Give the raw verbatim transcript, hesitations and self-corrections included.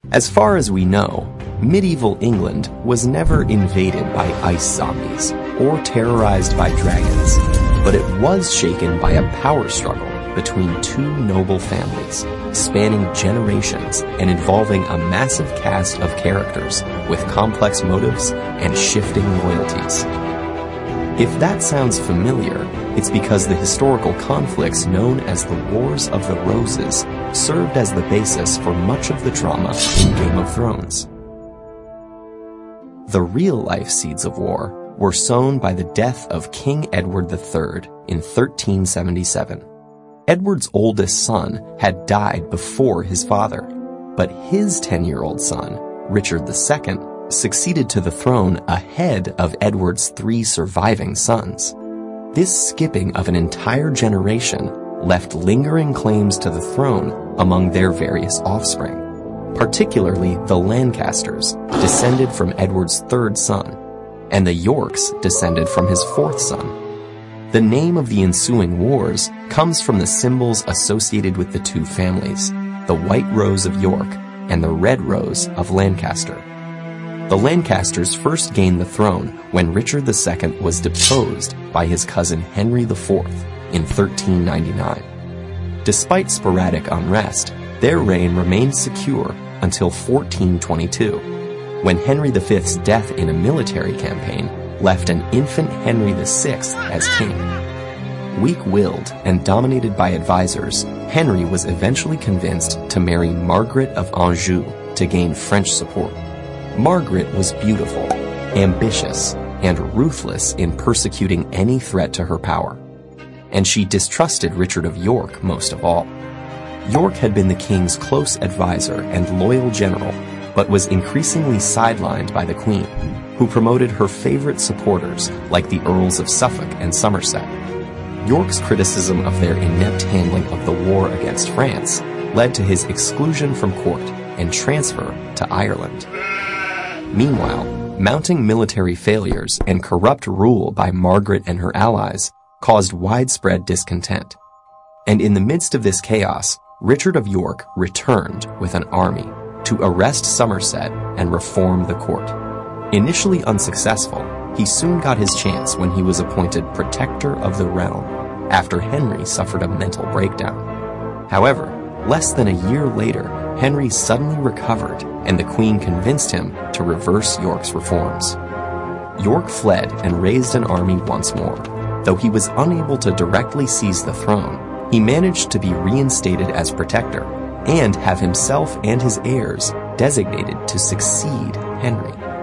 As far as we know, medieval England was never invaded by ice zombies or terrorized by dragons, but it was shaken by a power struggle between two noble families, spanning generations and involving a massive cast of characters with complex motives and shifting loyalties. If that sounds familiar, it's because the historical conflicts known as the Wars of the Roses served as the basis for much of the drama in Game of Thrones. The real-life seeds of war were sown by the death of King Edward the Third in thirteen seventy-seven. Edward's oldest son had died before his father, but his ten-year-old son, Richard the Second, succeeded to the throne ahead of Edward's three surviving sons. This skipping of an entire generation left lingering claims to the throne among their various offspring, particularly the Lancasters, descended from Edward's third son, and the Yorks descended from his fourth son. The name of the ensuing wars comes from the symbols associated with the two families, the White Rose of York and the Red Rose of Lancaster. The Lancasters first gained the throne when Richard the Second was deposed by his cousin Henry the Fourth in thirteen ninety-nine. Despite sporadic unrest, their reign remained secure until fourteen twenty-two, when Henry the Fifth's death in a military campaign left an infant Henry the Sixth as king. Weak-willed and dominated by advisors, Henry was eventually convinced to marry Margaret of Anjou to gain French support. Margaret was beautiful, ambitious, and ruthless in persecuting any threat to her power. And she distrusted Richard of York most of all. York had been the king's close advisor and loyal general, but was increasingly sidelined by the queen, who promoted her favorite supporters like the Earls of Suffolk and Somerset. York's criticism of their inept handling of the war against France led to his exclusion from court and transfer to Ireland. Meanwhile, mounting military failures and corrupt rule by Margaret and her allies caused widespread discontent. And in the midst of this chaos, Richard of York returned with an army to arrest Somerset and reform the court. Initially unsuccessful, he soon got his chance when he was appointed Protector of the Realm after Henry suffered a mental breakdown. However, less than a year later, Henry suddenly recovered and the Queen convinced him to reverse York's reforms. York fled and raised an army once more. Though he was unable to directly seize the throne, he managed to be reinstated as protector and have himself and his heirs designated to succeed Henry.